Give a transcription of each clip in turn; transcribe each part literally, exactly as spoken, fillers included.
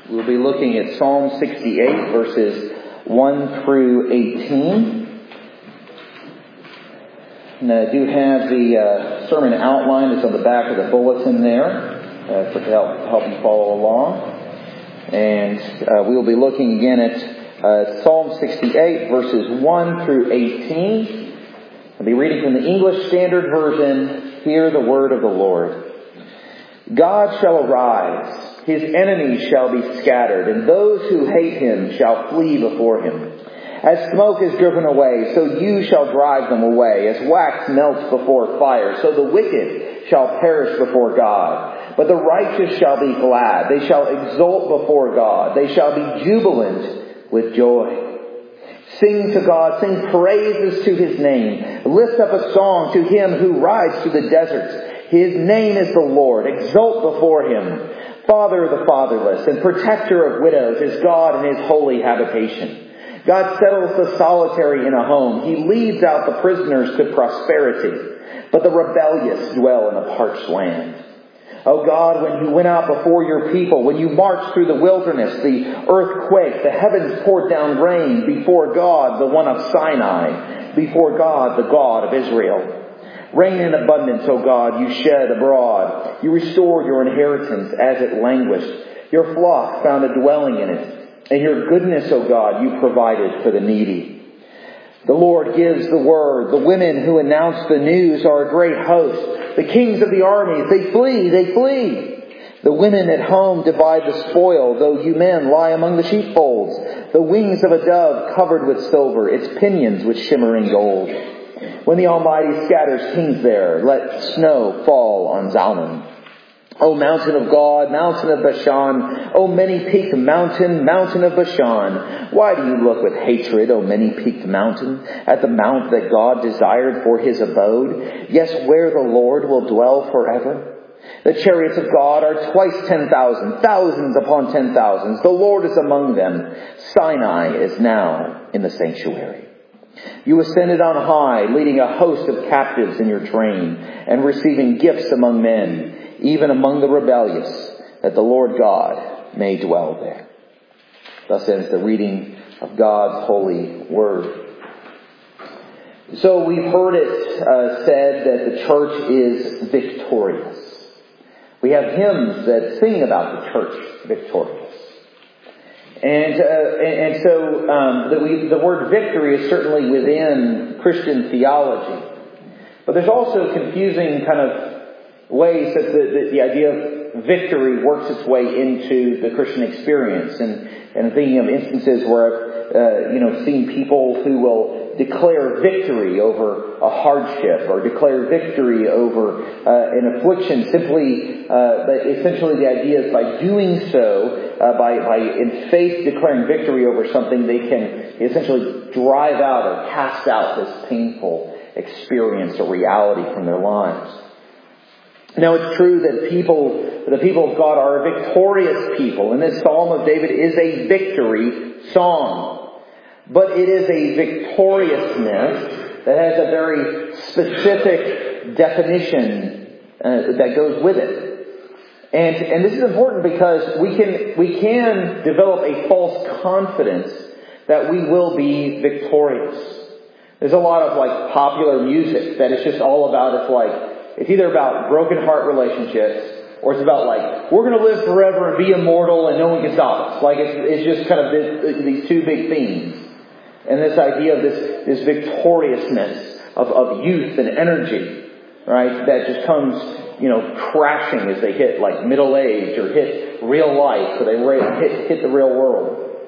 We'll be looking at Psalm sixty-eight, verses one through eighteen. And I do have the uh, sermon outline. It's on the back of the bulletin there uh, for to help, help you follow along. And uh, we'll be looking again at uh, Psalm sixty-eight, verses one through eighteen. I'll be reading from the English Standard Version. Hear the word of the Lord. God shall arise, his enemies shall be scattered, and those who hate him shall flee before him. As smoke is driven away, so you shall drive them away. As wax melts before fire, so the wicked shall perish before God. But the righteous shall be glad. They shall exult before God. They shall be jubilant with joy. Sing to God, sing praises to his name. Lift up a song to him who rides through the deserts. His name is the Lord. Exult before him. Father of the fatherless and protector of widows is God in his holy habitation. God settles the solitary in a home. He leads out the prisoners to prosperity. But the rebellious dwell in a parched land. O God, when you went out before your people, when you marched through the wilderness, the earth quaked, the heavens poured down rain before God, the one of Sinai, before God, the God of Israel. Rain in abundance, O God, you shed abroad. You restored your inheritance as it languished. Your flock found a dwelling in it. And your goodness, O God, you provided for the needy. The Lord gives the word. The women who announce the news are a great host. The kings of the armies, they flee, they flee. The women at home divide the spoil, though you men lie among the sheepfolds. The wings of a dove covered with silver, its pinions with shimmering gold. When the Almighty scatters kings there, let snow fall on Zalman. O mountain of God, mountain of Bashan, O many-peaked mountain, mountain of Bashan, why do you look with hatred, O many-peaked mountain, at the mount that God desired for his abode? Yes, where the Lord will dwell forever. The chariots of God are twice ten thousand, thousands upon ten thousands. The Lord is among them. Sinai is now in the sanctuary. You ascended on high, leading a host of captives in your train, and receiving gifts among men, even among the rebellious, that the Lord God may dwell there. Thus ends the reading of God's holy word. So we've heard it uh, said that the church is victorious. We have hymns that sing about the church victorious. And, uh, and and so um, the, we, the word victory is certainly within Christian theology. But there's also confusing kind of ways that the, the, the idea of victory works its way into the Christian experience. And, and thinking of instances where I've uh, you know, seen people who will declare victory over a hardship or declare victory over uh, an affliction simply, uh, but essentially the idea is by doing so, uh, by, by in faith declaring victory over something, they can essentially drive out or cast out this painful experience or reality from their lives. Now it's true that people, the people of God are a victorious people, and this Psalm of David is a victory song. But it is a victoriousness that has a very specific definition uh, that goes with it. And and this is important because we can we can develop a false confidence that we will be victorious. There's a lot of like popular music that is just all about, it's like, it's either about broken heart relationships, or it's about like, we're going to live forever and be immortal and no one can stop us. Like it's, it's just kind of this, these two big themes. And this idea of this, this victoriousness of, of youth and energy, right, that just comes, you know, crashing as they hit like middle age or hit real life, or they hit, hit the real world.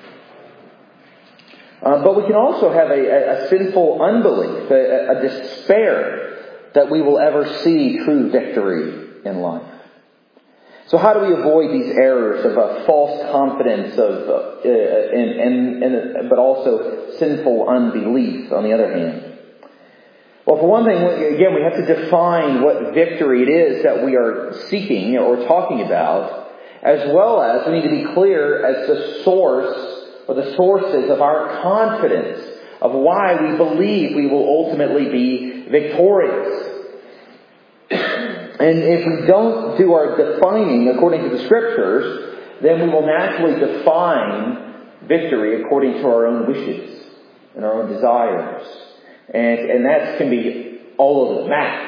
Uh, but we can also have a, a, a sinful unbelief, a, a despair that we will ever see true victory in life. So how do we avoid these errors of a false confidence of, uh, and, and, and, but also sinful unbelief on the other hand? Well, for one thing, again, we have to define what victory it is that we are seeking or talking about, as well as we need to be clear as the source or the sources of our confidence of why we believe we will ultimately be victorious. And if we don't do our defining according to the Scriptures, then we will naturally define victory according to our own wishes and our own desires. And, and that can be all over the map.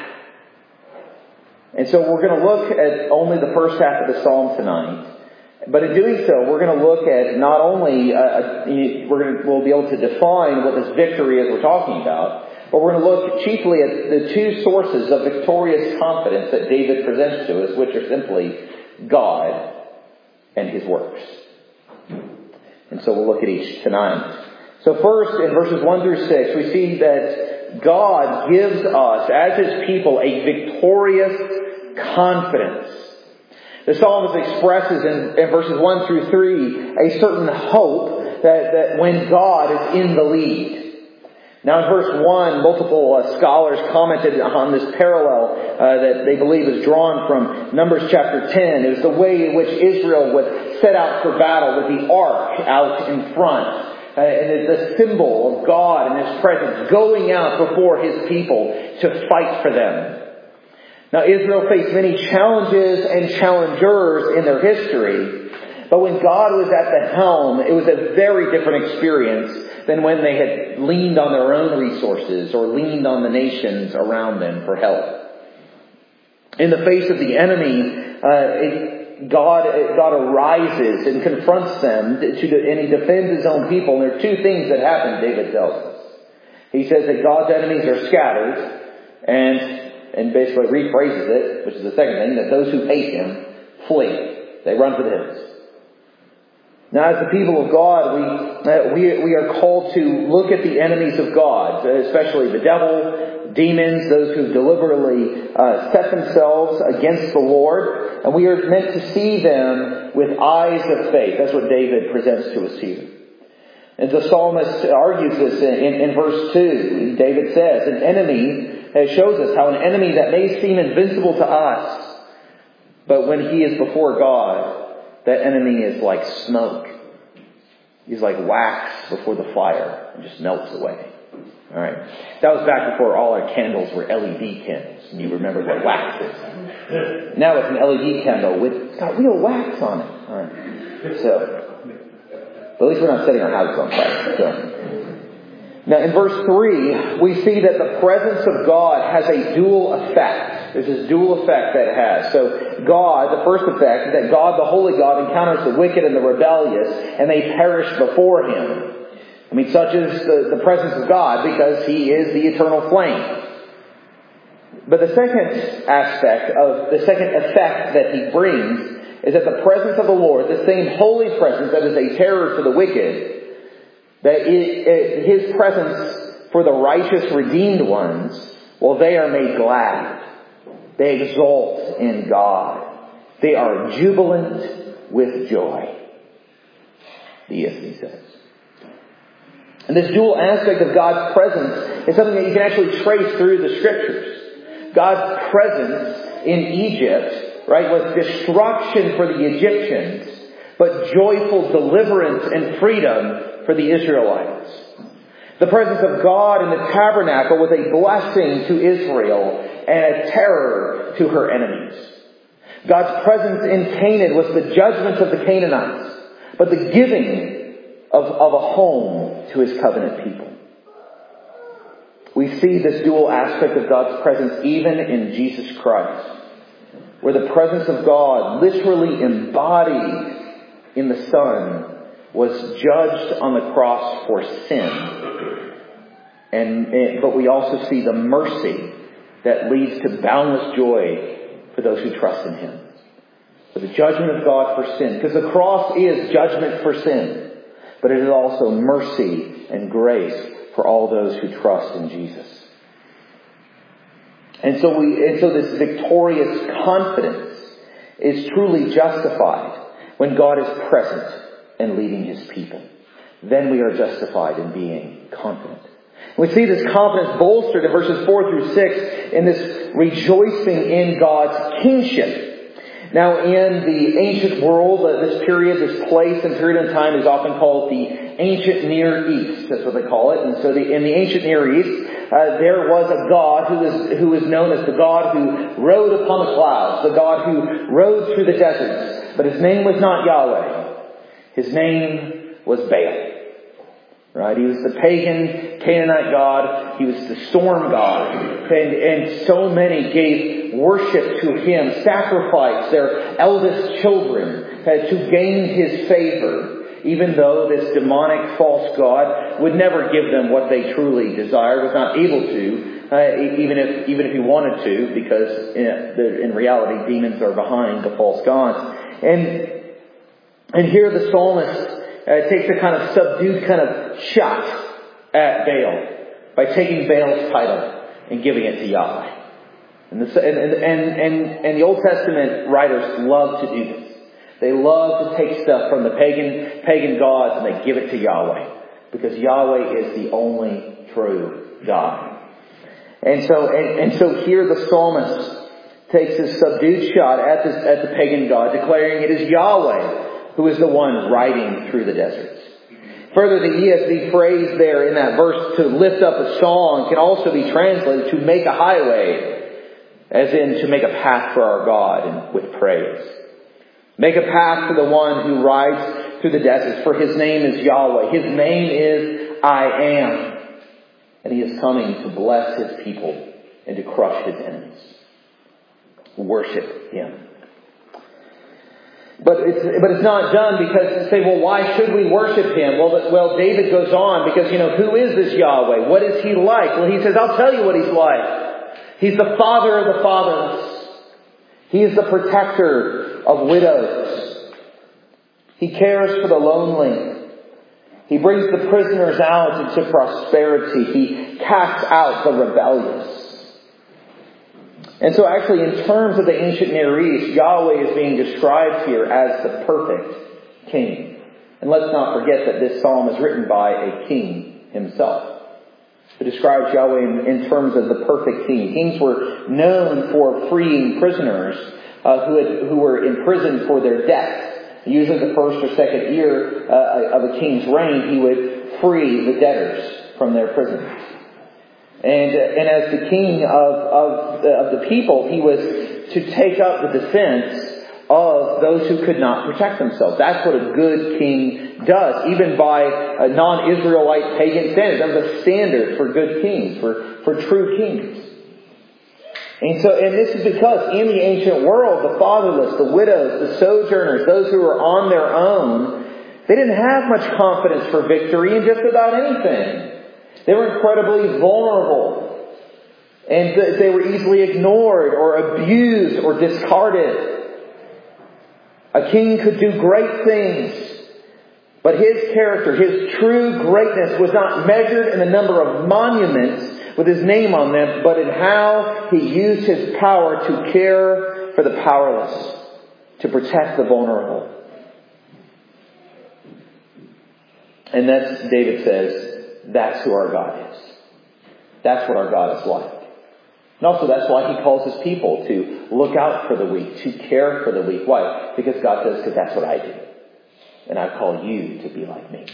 And so we're going to look at only the first half of the Psalm tonight. But in doing so, we're going to look at not only, uh, we're going to, we'll be able to define what this victory is we're talking about, but we're going to look chiefly at the two sources of victorious confidence that David presents to us, which are simply God and His works. And so we'll look at each tonight. So first, in verses one through six, we see that God gives us, as His people, a victorious confidence. The psalmist expresses in, in verses one through three a certain hope that, that when God is in the lead. Now in verse one, multiple uh, scholars commented on this parallel uh, that they believe is drawn from Numbers chapter ten. It was the way in which Israel would set out for battle with the ark out in front. Uh, and it's the symbol of God and His presence going out before His people to fight for them. Now Israel faced many challenges and challengers in their history, but when God was at the helm, it was a very different experience than when they had leaned on their own resources or leaned on the nations around them for help. In the face of the enemy, uh, it, God, God arises and confronts them, to, to, and He defends His own people. And there are two things that happen, David tells us. He says that God's enemies are scattered, and and basically rephrases it, which is the second thing, that those who hate Him flee. They run for the hills. Now, as the people of God, we, uh, we, we are called to look at the enemies of God, especially the devil, demons, those who deliberately uh, set themselves against the Lord. And we are meant to see them with eyes of faith. That's what David presents to us here. And the psalmist argues this in, in, in verse two. David says, an enemy, it shows us how an enemy that may seem invincible to us, but when he is before God, that enemy is like smoke. He's like wax before the fire and just melts away. All right. That was back before all our candles were L E D candles. And you remember what wax is. Now it's an L E D candle with it's got real wax on it. All right. So, but at least we're not setting our houses on fire. So. Now in verse three, we see that the presence of God has a dual effect. There's this dual effect that it has. So God, the first effect, is that God, the holy God, encounters the wicked and the rebellious, and they perish before Him. I mean, such is the, the presence of God, because He is the eternal flame. But the second aspect of, the second effect that He brings is that the presence of the Lord, the same holy presence that is a terror to the wicked, that it, it, His presence for the righteous redeemed ones, well, they are made glad. They exult in God. They are jubilant with joy. The E S V says. And this dual aspect of God's presence is something that you can actually trace through the Scriptures. God's presence in Egypt, right, was destruction for the Egyptians, but joyful deliverance and freedom for the Israelites. The presence of God in the tabernacle was a blessing to Israel and a terror to her enemies. God's presence in Canaan was the judgment of the Canaanites, but the giving of, of a home to His covenant people. We see this dual aspect of God's presence even in Jesus Christ, where the presence of God, literally embodied in the Son, was judged on the cross for sin. And, but we also see the mercy that leads to boundless joy for those who trust in Him. For the judgment of God for sin. Because the cross is judgment for sin. But it is also mercy and grace for all those who trust in Jesus. And so we, and so this victorious confidence is truly justified when God is present and leading His people. Then we are justified in being confident. We see this confidence bolstered in verses four through six in this rejoicing in God's kingship. Now in the ancient world, uh, this period, this place and period of time is often called the ancient Near East. That's what they call it. And so the, in the ancient Near East, uh, there was a God who is, who is known as the God who rode upon the clouds, the God who rode through the deserts, But his name was not Yahweh. His name was Baal. Right? He was the pagan Canaanite god. He was the storm god. And, and so many gave worship to him, sacrificed their eldest children uh, to gain his favor, even though this demonic false god would never give them what they truly desired, was not able to, uh, even if even if he wanted to, because in, the, in reality demons are behind the false gods. And and here the psalmist Uh, takes a kind of subdued kind of shot at Baal by taking Baal's title and giving it to Yahweh. And, this, and, and, and, and the Old Testament writers love to do this. They love to take stuff from the pagan pagan gods and they give it to Yahweh, because Yahweh is the only true God. And so and, and so here the psalmist takes this subdued shot at this at the pagan god, declaring it is Yahweh who is the one riding through the deserts. Further, the E S V phrase there in that verse, to lift up a song, can also be translated to make a highway, as in to make a path for our God and with praise. Make a path for the one who rides through the deserts, for his name is Yahweh. His name is I Am. And he is coming to bless his people and to crush his enemies. Worship him. But it's, but it's not done because you say, well, why should we worship him? Well, well, David goes on because, you know, who is this Yahweh? What is he like? Well, he says, I'll tell you what he's like. He's the father of the fatherless. He is the protector of widows. He cares for the lonely. He brings the prisoners out into prosperity. He casts out the rebellious. And so actually, in terms of the ancient Near East, Yahweh is being described here as the perfect king. And let's not forget that this psalm is written by a king himself. It describes Yahweh in, in terms of the perfect king. Kings were known for freeing prisoners uh, who, had, who were imprisoned for their debts. Usually the first or second year uh, of a king's reign, he would free the debtors from their prisons. And, and as the king of, of, the, of the people, he was to take up the defense of those who could not protect themselves. That's what a good king does, even by a non-Israelite pagan standard. That was a standard for good kings, for, for true kings. And so, and this is because in the ancient world, the fatherless, the widows, the sojourners, those who were on their own, they didn't have much confidence for victory in just about anything. They were incredibly vulnerable. And they were easily ignored or abused or discarded. A king could do great things. But his character, his true greatness was not measured in the number of monuments with his name on them, but in how he used his power to care for the powerless, to protect the vulnerable. And that's, David says, that's who our God is. That's what our God is like. And also that's why he calls his people to look out for the weak, to care for the weak. Why? Because God says, because that's what I do. And I call you to be like me.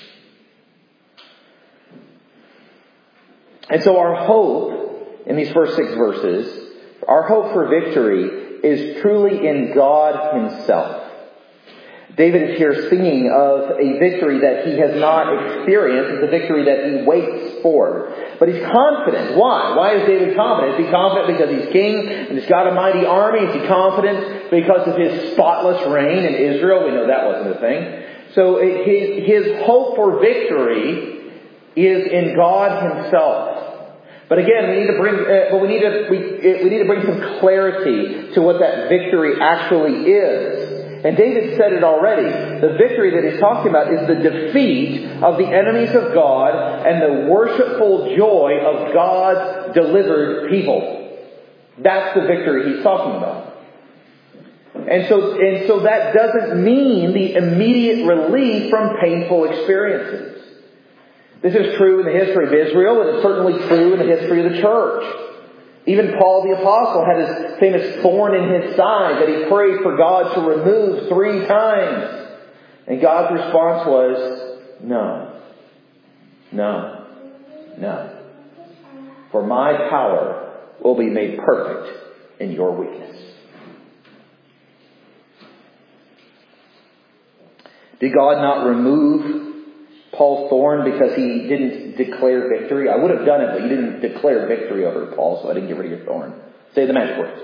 And so our hope in these first six verses, our hope for victory is truly in God himself. David is here singing of a victory that he has not experienced. It's a victory that he waits for. But he's confident. Why? Why is David confident? Is he confident because he's king and he's got a mighty army? Is he confident because of his spotless reign in Israel? We know that wasn't a thing. So his, his hope for victory is in God himself. But again, we need to bring, uh, but we need to we, we need to bring some clarity to what that victory actually is. And David said it already. The victory that he's talking about is the defeat of the enemies of God and the worshipful joy of God's delivered people. That's the victory he's talking about. And so, and so that doesn't mean the immediate relief from painful experiences. This is true in the history of Israel, and it's certainly true in the history of the church. Even Paul the Apostle had his famous thorn in his side that he prayed for God to remove three times. And God's response was, no, no, no. For my power will be made perfect in your weakness. Did God not remove Paul's thorn because he didn't declare victory? I would have done it, but you didn't declare victory over Paul, so I didn't get rid of your thorn. Say the magic words.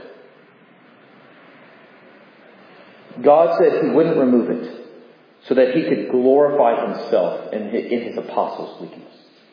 God said he wouldn't remove it so that he could glorify himself in his apostles' weakness.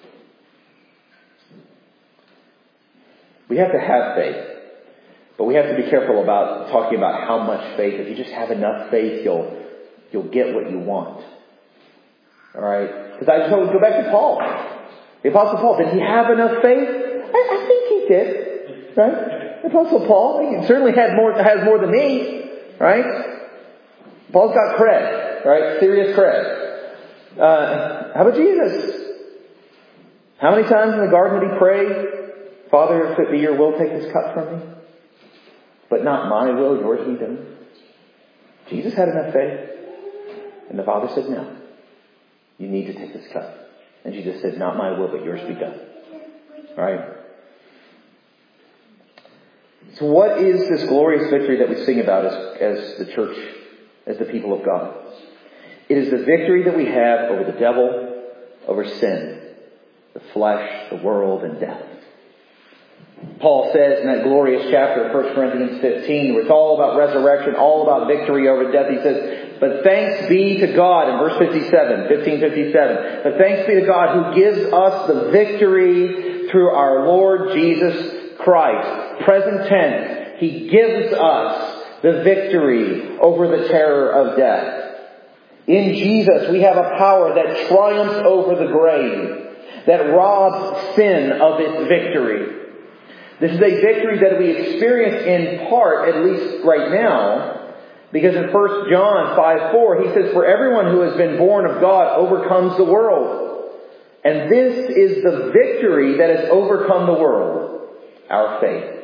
We have to have faith, but we have to be careful about talking about how much faith. If you just have enough faith, you'll you'll get what you want. All right? Because I told go back to Paul, the Apostle Paul. Did he have enough faith? I, I think he did. Right? The Apostle Paul, he certainly had more has more than me. Right? Paul's got cred. Right? Serious cred. Uh, how about Jesus? How many times in the garden did he pray? Father, if it be your will, take this cup from me. But not my will, yours be done. Jesus had enough faith. And the Father said, no. You need to take this cup. And Jesus said, not my will, but yours be done. Right? So what is this glorious victory that we sing about as, as the church, as the people of God? It is the victory that we have over the devil, over sin, the flesh, the world, and death. Paul says in that glorious chapter of First Corinthians fifteen, where it's all about resurrection, all about victory over death, he says, but thanks be to God, in verse fifty-seven, fifteen fifty-seven, but thanks be to God who gives us the victory through our Lord Jesus Christ. Present tense, he gives us the victory over the terror of death. In Jesus, we have a power that triumphs over the grave, that robs sin of its victory. This is a victory that we experience in part, at least right now, because in First John five four, he says, for everyone who has been born of God overcomes the world. And this is the victory that has overcome the world, our faith.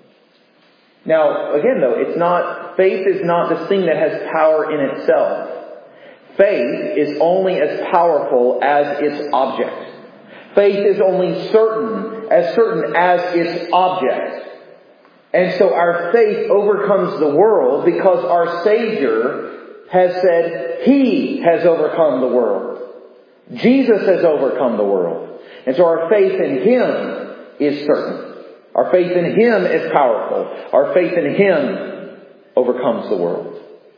Now, again though, it's not, faith is not this thing that has power in itself. Faith is only as powerful as its object. Faith is only certain, as certain as its object. And so our faith overcomes the world because our Savior has said He has overcome the world. Jesus has overcome the world. And so our faith in Him is certain. Our faith in Him is powerful. Our faith in Him overcomes the world.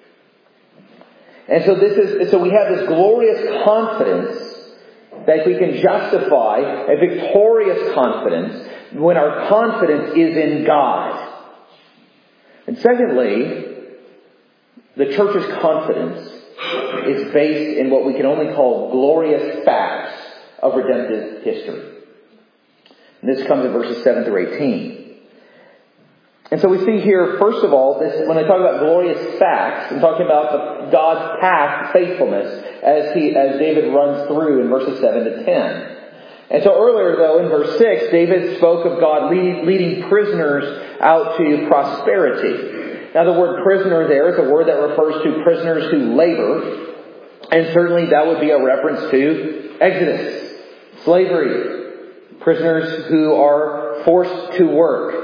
And so this is, so we have this glorious confidence that we can justify, a victorious confidence, when our confidence is in God. And secondly, the church's confidence is based in what we can only call glorious facts of redemptive history. And this comes in verses seven through eighteen. And so we see here, first of all, this, when I talk about glorious facts, I'm talking about the, God's past faithfulness as he, as David runs through in verses seven to ten. And so earlier, though, in verse six, David spoke of God lead, leading prisoners out to prosperity. Now, the word prisoner there is a word that refers to prisoners who labor. And certainly that would be a reference to Exodus, slavery, prisoners who are forced to work.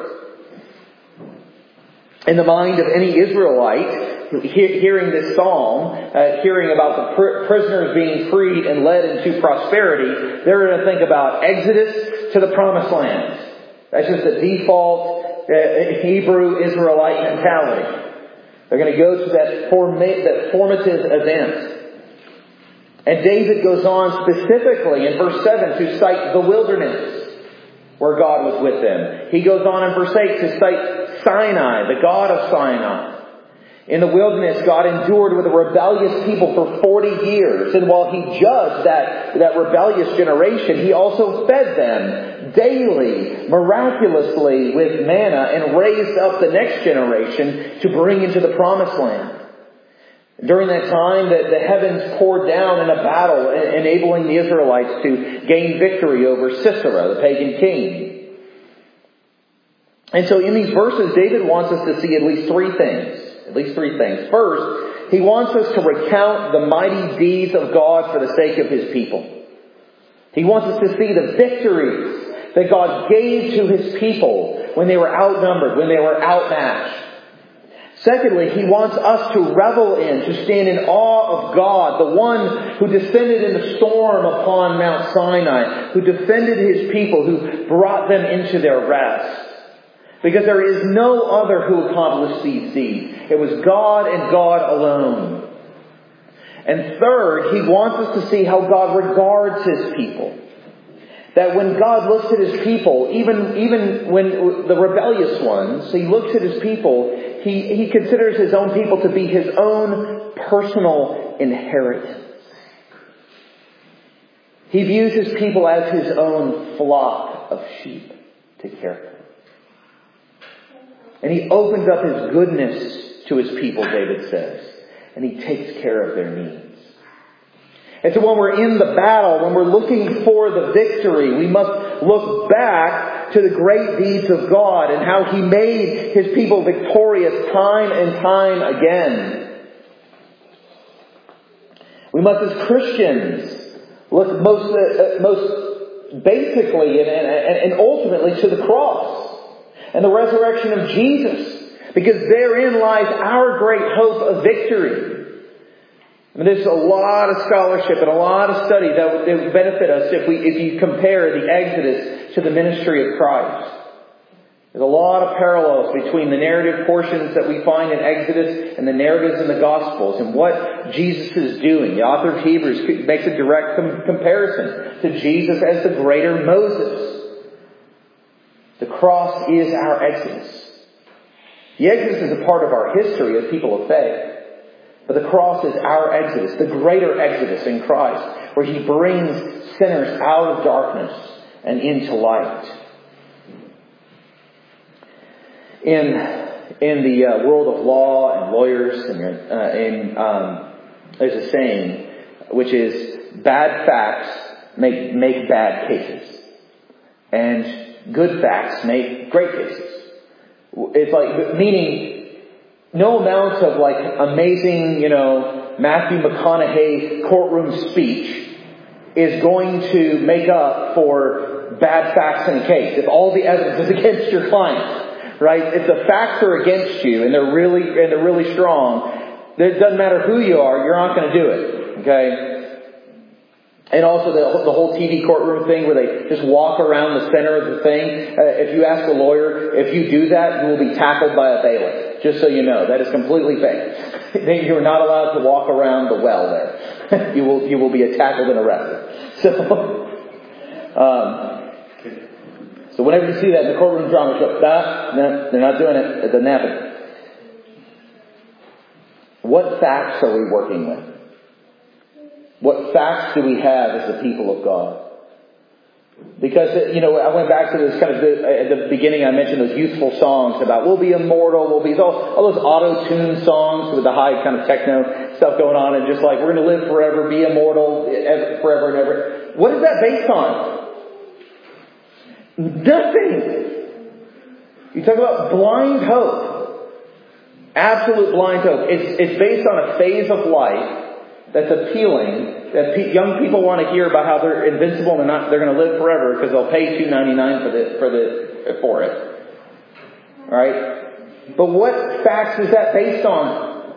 In the mind of any Israelite, hearing this psalm, uh, hearing about the pr- prisoners being freed and led into prosperity, they're going to think about Exodus to the Promised Land. That's just the default uh, Hebrew Israelite mentality. They're going to go to that, forma- that formative event. And David goes on specifically in verse seven to cite the wilderness where God was with them. He goes on in verse eight to cite Sinai, the God of Sinai. In the wilderness, God endured with a rebellious people for forty years. And while He judged that, that rebellious generation, He also fed them daily, miraculously with manna and raised up the next generation to bring into the Promised Land. During that time, the, the heavens poured down in a battle, enabling the Israelites to gain victory over Sisera, the pagan king. And so in these verses, David wants us to see at least three things. At least three things. First, he wants us to recount the mighty deeds of God for the sake of His people. He wants us to see the victories that God gave to His people when they were outnumbered, when they were outmatched. Secondly, He wants us to revel in, to stand in awe of God, the one who descended in the storm upon Mount Sinai, who defended His people, who brought them into their rest. Because there is no other who accomplished these deeds. It was God and God alone. And third, He wants us to see how God regards His people. That when God looks at His people, even, even when the rebellious ones, He looks at His people, He, He considers His own people to be His own personal inheritance. He views His people as His own flock of sheep to care for. And He opens up His goodness to His people, David says. And He takes care of their needs. And so when we're in the battle, when we're looking for the victory, we must look back to the great deeds of God and how He made His people victorious time and time again. We must, as Christians, look most, uh, most basically and, and, and ultimately to the cross and the resurrection of Jesus, because therein lies our great hope of victory. I mean, there's a lot of scholarship and a lot of study that would, that would benefit us if we, if you compare the Exodus to the ministry of Christ. There's a lot of parallels between the narrative portions that we find in Exodus and the narratives in the Gospels and what Jesus is doing. The author of Hebrews makes a direct com- comparison to Jesus as the greater Moses. The cross is our Exodus. The Exodus is a part of our history as people of faith. But the cross is our Exodus, the greater Exodus in Christ, where He brings sinners out of darkness and into light. In in the uh, world of law and lawyers, and uh, in, um, there's a saying which is bad facts make make bad cases, and good facts make great cases. It's like meaning. No amount of like amazing, you know, Matthew McConaughey courtroom speech is going to make up for bad facts in a case. If all the evidence is against your client, right? If the facts are against you and they're really and they're really strong, it doesn't matter who you are, you're not going to do it. Okay? And also the, the whole T V courtroom thing where they just walk around the center of the thing. Uh, if you ask a lawyer, if you do that, you will be tackled by a bailiff. Just so you know, that is completely fake. You are not allowed to walk around the well there. you will you will be tackled and arrested. So, um, so whenever you see that in the courtroom drama show, nah, nah, they're not doing it. It doesn't happen. What facts are we working with? What facts do we have as the people of God? Because, you know, I went back to this kind of, at the beginning I mentioned those youthful songs about we'll be immortal, we'll be, all, all those auto-tune songs with the high kind of techno stuff going on and just like we're going to live forever, be immortal forever and ever. What is that based on? Nothing. You talk about blind hope. Absolute blind hope. It's, it's based on a phase of life that's appealing, that pe- young people want to hear about how they're invincible and they're not, they're going to live forever because they'll pay two ninety-nine for the, for the, for it. Right? But what facts is that based on?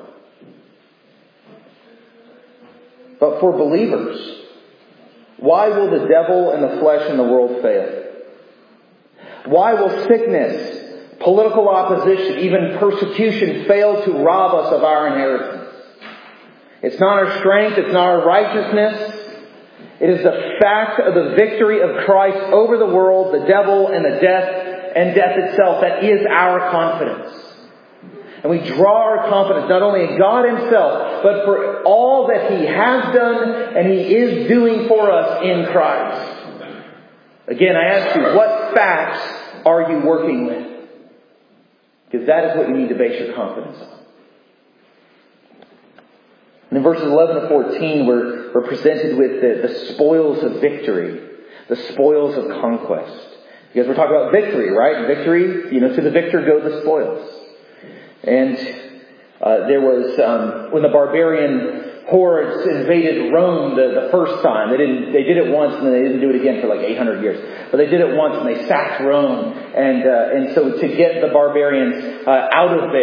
But for believers, why will the devil and the flesh and the world fail? Why will sickness, political opposition, even persecution fail to rob us of our inheritance? It's not our strength. It's not our righteousness. It is the fact of the victory of Christ over the world, the devil, and the death, and death itself. That is our confidence. And we draw our confidence not only in God Himself, but for all that He has done and He is doing for us in Christ. Again, I ask you, what facts are you working with? Because that is what you need to base your confidence on. And in verses eleven to fourteen, we're, we're presented with the, the spoils of victory, the spoils of conquest. Because we're talking about victory, right? Victory, you know, to the victor go the spoils. And uh, there was, um, when the barbarian hordes invaded Rome the, the first time, they didn't, they did it once and then they didn't do it again for like eight hundred years. But they did it once and they sacked Rome. And, uh, and so to get the barbarians uh, out of there,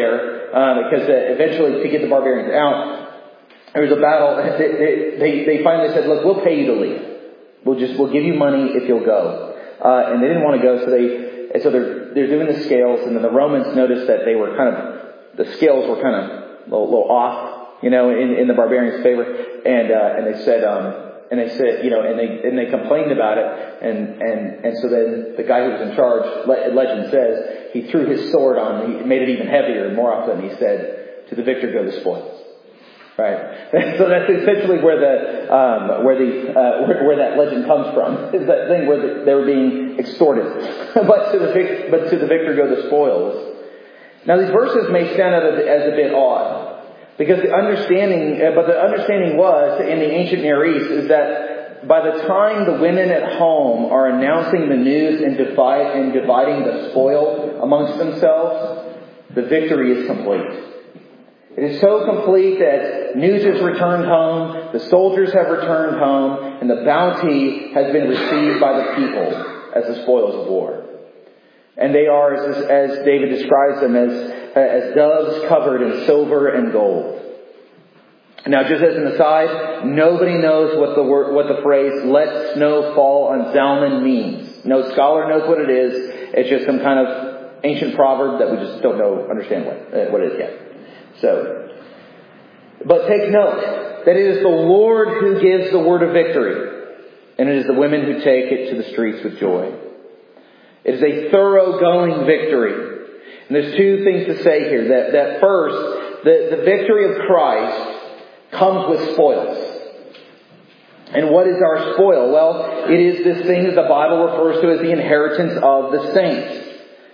uh, because uh, eventually to get the barbarians out, there was a battle. They, they, they finally said, look, we'll pay you to leave. We'll just, we'll give you money if you'll go. Uh, and they didn't want to go, so they, and so they're, they're doing the scales, and then the Romans noticed that they were kind of, the scales were kind of a little, little off, you know, in, in the barbarians' favor. And, uh, and they said, um, and they said, you know, and they, and they complained about it. And, and, and so then the guy who was in charge, legend says, he threw his sword on, he made it even heavier, and more often he said, to the victor go the spoils. Right. So that's essentially where the, um, where the, uh, where, where that legend comes from. Is that thing where the, they were being extorted. but to the, vic- but to the victor go the spoils. Now these verses may stand out as a bit odd. Because the understanding, but the understanding was in the ancient Near East is that by the time the women at home are announcing the news and divide and dividing the spoil amongst themselves, the victory is complete. It is so complete that news is returned home, the soldiers have returned home, and the bounty has been received by the people as the spoils of war. And they are, as, as David describes them, as as doves covered in silver and gold. Now, just as an aside, nobody knows what the word, what the phrase "let snow fall on Zalman" means. No scholar knows what it is. It's just some kind of ancient proverb that we just don't know, understand what, uh, what it is yet. So, but take note that it is the Lord who gives the word of victory, and it is the women who take it to the streets with joy. It is a thoroughgoing victory. And there's two things to say here. That, that first, the, the victory of Christ comes with spoils. And what is our spoil? Well, it is this thing that the Bible refers to as the inheritance of the saints.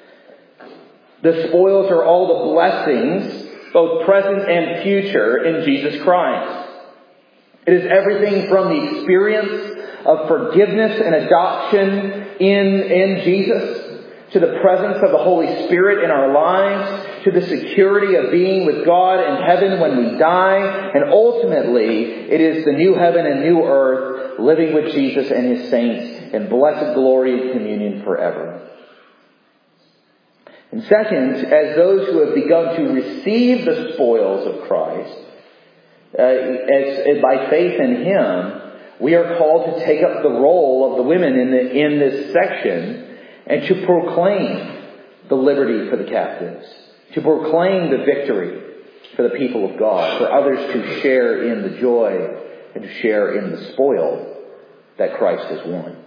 The spoils are all the blessings, both present and future, in Jesus Christ. It is everything from the experience of forgiveness and adoption in, in Jesus, to the presence of the Holy Spirit in our lives, to the security of being with God in heaven when we die, and ultimately, it is the new heaven and new earth, living with Jesus and His saints in blessed glory and communion forever. And second, as those who have begun to receive the spoils of Christ, uh, as, as by faith in Him, we are called to take up the role of the women in the, in this section and to proclaim the liberty for the captives, to proclaim the victory for the people of God, for others to share in the joy and to share in the spoil that Christ has won.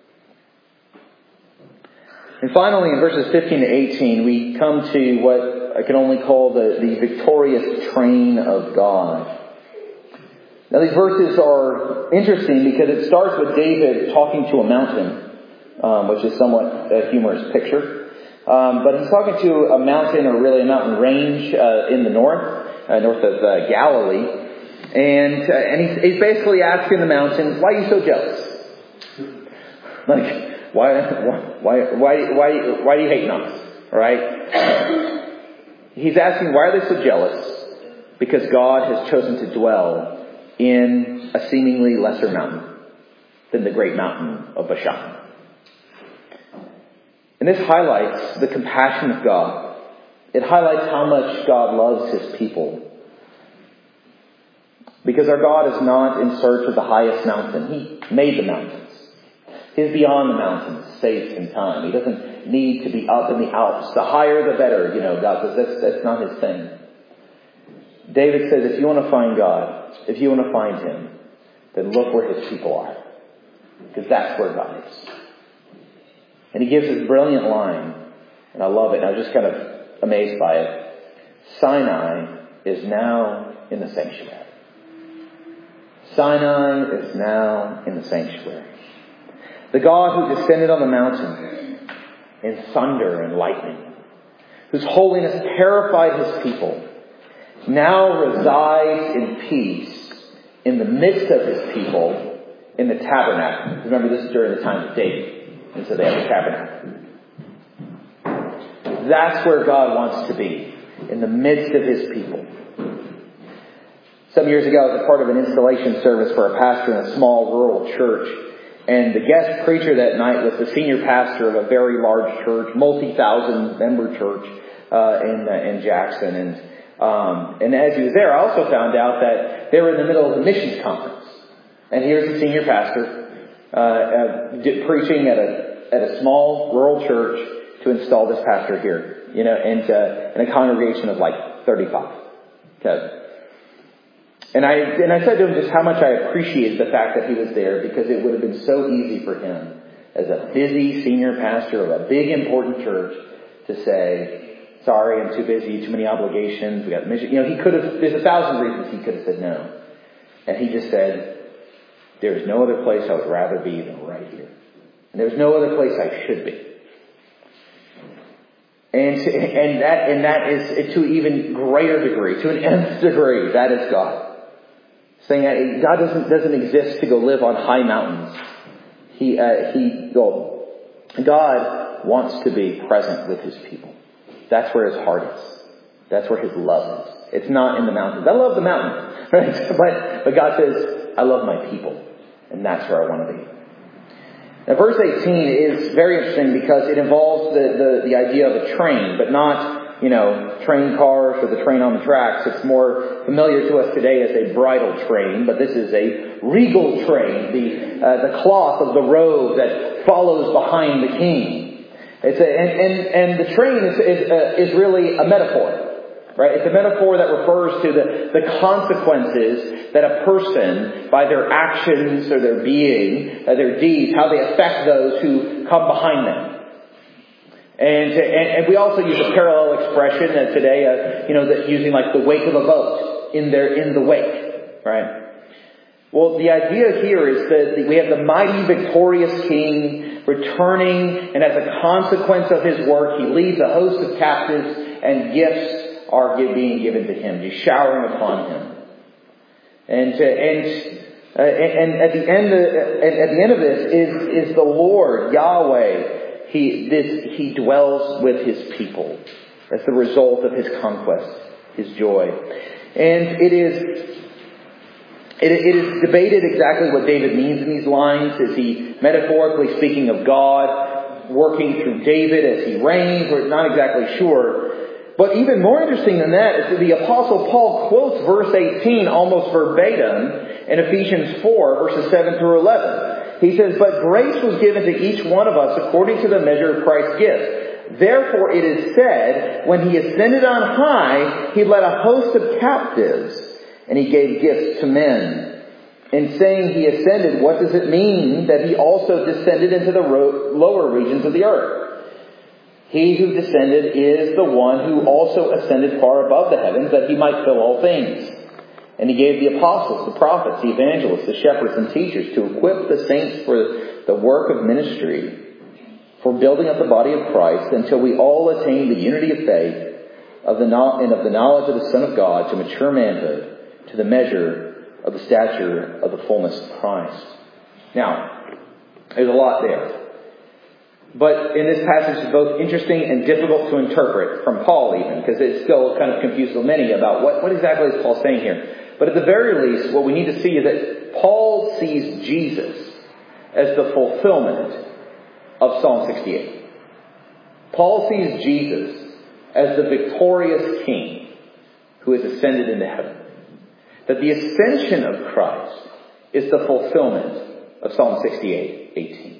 And finally, in verses fifteen to eighteen, we come to what I can only call the, the victorious train of God. Now, these verses are interesting because it starts with David talking to a mountain, um, which is somewhat a humorous picture. Um, but he's talking to a mountain, or really a mountain range uh, in the north, uh, north of uh, Galilee. And uh, and he's, he's basically asking the mountain, why are you so jealous? Like, why, why, why, why, why are you hating on us? All right? He's asking, why are they so jealous? Because God has chosen to dwell in a seemingly lesser mountain than the great mountain of Bashan. And this highlights the compassion of God. It highlights how much God loves His people. Because our God is not in search of the highest mountain. He made the mountains. He's beyond the mountains, space and time. He doesn't need to be up in the Alps. The higher the better, you know, God says that's, that's not His thing. David says, if you want to find God, if you want to find Him, then look where His people are. Because that's where God is. And he gives this brilliant line, and I love it, and I was just kind of amazed by it. Sinai is now in the sanctuary. Sinai is now in the sanctuary. The God who descended on the mountain in thunder and lightning, whose holiness terrified His people, now resides in peace in the midst of His people in the tabernacle. Remember, this is during the time of David. And so they have a tabernacle. That's where God wants to be, in the midst of His people. Some years ago, I was a part of an installation service for a pastor in a small rural church. And the guest preacher that night was the senior pastor of a very large church, multi-thousand member church uh, in, uh, in Jackson. And Um, and as he was there, I also found out that they were in the middle of a missions conference. And here's the senior pastor uh, uh, did, preaching at a at a small rural church to install this pastor here, you know, and uh, in a congregation of like thirty-five. Okay. And I and I said to him just how much I appreciated the fact that he was there, because it would have been so easy for him as a busy senior pastor of a big important church to say, sorry, I'm too busy, too many obligations, we got mission. You know, he could have, there's a thousand reasons he could have said no. And he just said, there's no other place I would rather be than right here. And there's no other place I should be. And and that and that is to an even greater degree, to an nth degree, that is God. Saying that God doesn't doesn't exist to go live on high mountains. He uh, he well, God wants to be present with His people. That's where His heart is. That's where His love is. It's not in the mountains. I love the mountains, right? But but God says, I love my people, and that's where I want to be. Now, verse eighteen is very interesting because it involves the, the, the idea of a train, but not, you know, train cars or the train on the tracks. It's more familiar to us today as a bridal train, but this is a regal train, the uh, the cloth of the robe that follows behind the king. It's a, and, and, and the train is is, uh, is really a metaphor. Right? It's a metaphor that refers to the, the consequences that a person, by their actions or their being, uh, their deeds, how they affect those who come behind them. And, and, and we also use a parallel expression that today, uh, you know, that using like the wake of a boat, in their, in the wake. Right? Well, the idea here is that we have the mighty victorious king returning, and as a consequence of his work, he leads a host of captives, and gifts are being given to him, just showering upon him. And uh, and uh, and at the end of, at the end of this is is the Lord Yahweh. He this he dwells with His people. That's the result of His conquest, His joy, and it is. It, it is debated exactly what David means in these lines. Is he metaphorically speaking of God working through David as he reigns? We're not exactly sure. But even more interesting than that is that the Apostle Paul quotes verse eighteen almost verbatim in Ephesians four, verses seven through eleven. He says, "But grace was given to each one of us according to the measure of Christ's gift. Therefore it is said, when He ascended on high, He led a host of captives, and He gave gifts to men." In saying He ascended, what does it mean that He also descended into the ro- lower regions of the earth? He who descended is the one who also ascended far above the heavens, that He might fill all things. And He gave the apostles, the prophets, the evangelists, the shepherds and teachers to equip the saints for the work of ministry, for building up the body of Christ, until we all attain the unity of faith of the no- and of the knowledge of the Son of God, to mature manhood, to the measure of the stature of the fullness of Christ. Now, there's a lot there. But in this passage, it's both interesting and difficult to interpret, from Paul even, because it still kind of confuses many about what, what exactly is Paul saying here. But at the very least, what we need to see is that Paul sees Jesus as the fulfillment of Psalm sixty-eight. Paul sees Jesus as the victorious King who has ascended into heaven. That the ascension of Christ is the fulfillment of Psalm sixty-eight eighteen.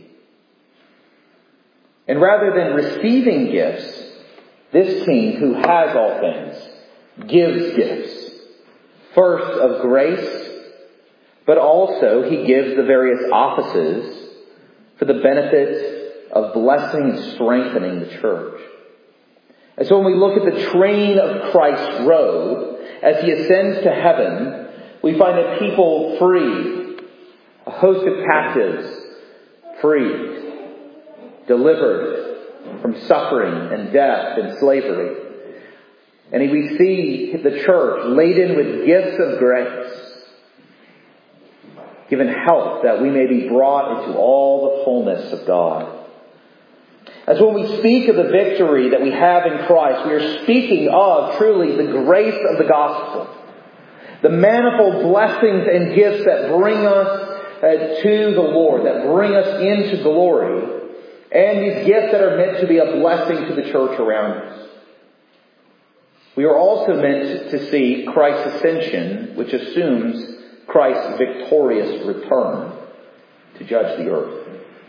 And rather than receiving gifts, this King who has all things gives gifts. First of grace, but also He gives the various offices for the benefit of blessing and strengthening the church. And so when we look at the train of Christ's robe, as He ascends to heaven, we find a people freed, a host of captives freed, delivered from suffering and death and slavery. And we see the church laden with gifts of grace, given help that we may be brought into all the fullness of God. As when we speak of the victory that we have in Christ, we are speaking of truly the grace of the gospel. The manifold blessings and gifts that bring us uh, to the Lord, that bring us into glory. And these gifts that are meant to be a blessing to the church around us. We are also meant to see Christ's ascension, which assumes Christ's victorious return to judge the earth.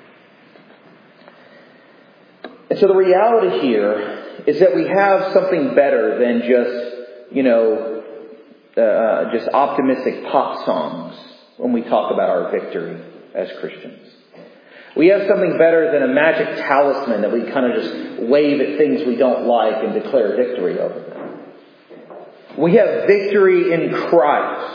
And so the reality here is that we have something better than just, you know, uh, just optimistic pop songs when we talk about our victory as Christians. We have something better than a magic talisman that we kind of just wave at things we don't like and declare victory over them. We have victory in Christ.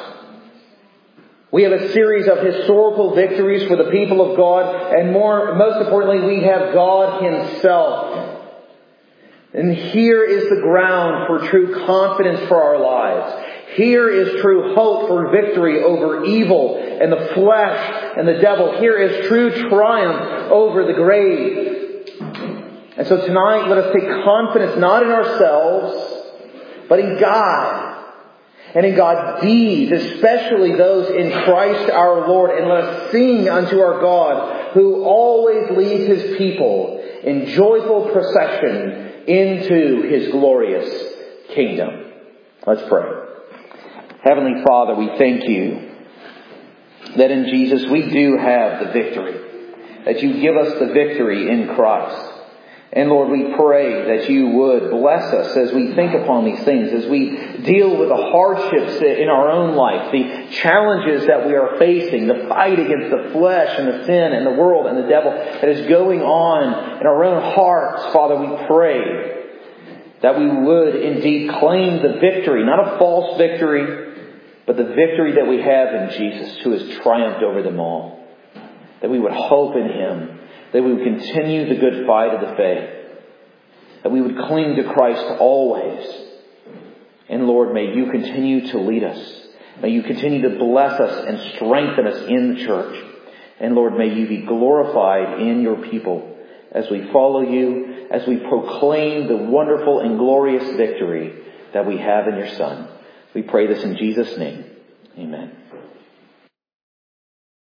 We have a series of historical victories for the people of God, and more, most importantly, we have God Himself. And here is the ground for true confidence for our lives. Here is true hope for victory over evil and the flesh and the devil. Here is true triumph over the grave. And so tonight, let us take confidence not in ourselves, but in God. And in God's deeds, especially those in Christ our Lord. And let us sing unto our God, who always leads His people in joyful procession into His glorious kingdom. Let's pray. Heavenly Father, we thank You that in Jesus we do have the victory. That You give us the victory in Christ. And Lord, we pray that You would bless us as we think upon these things, as we deal with the hardships in our own life, the challenges that we are facing, the fight against the flesh and the sin and the world and the devil that is going on in our own hearts. Father, we pray that we would indeed claim the victory, not a false victory, but the victory that we have in Jesus, who has triumphed over them all. That we would hope in Him. That we would continue the good fight of the faith. That we would cling to Christ always. And Lord, may You continue to lead us. May You continue to bless us and strengthen us in the church. And Lord, may You be glorified in Your people as we follow You, as we proclaim the wonderful and glorious victory that we have in Your Son. We pray this in Jesus' name. Amen.